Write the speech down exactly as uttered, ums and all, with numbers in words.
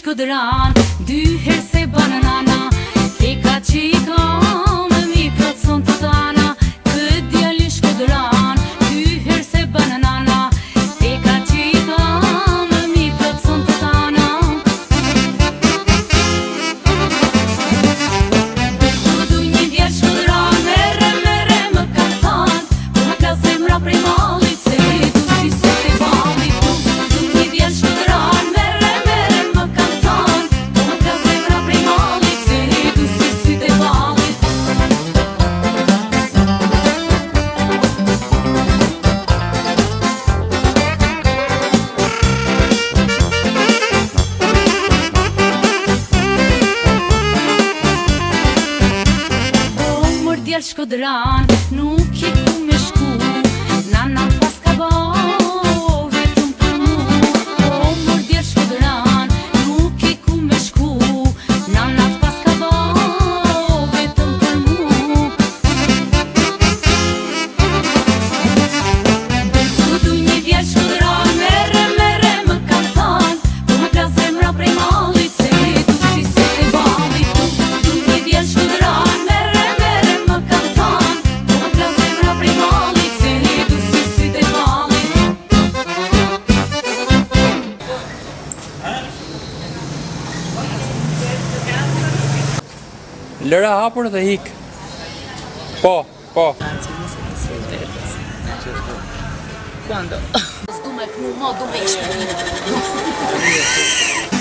shkodran, dy herë se banë nana, e ka që i kam, mi plotëson të tana, këtë djali shkodran, dy herë se banë nana, e ka që i kam, mi plotëson të tana. Du du një djali shkodran, mere mere më ka than, po më ka zemra prej mallit, se du si se te ballit. Du du një djali shkodran, mere mere më ka than, po më ka zemra prej mallit, se du si se te ballit. O mor djali shkodran, nuk je ku me shku, nana pas ka bo vetëm për mu. O mor djali shkodran, nuk je ku me shku, nana pas ka bo vetëm për mu. Du du një djali shkodran, mere mere më ka than, po më ka zemra prej mallit, se du si se te ballit. Du du një djali shkodran, mere mere më ka than, po më ka zemra prej mallit, se du si se te ballit. Lëra hapur dhe hik. Po, po. Quando? Du me pnu mo, du me i shpërit.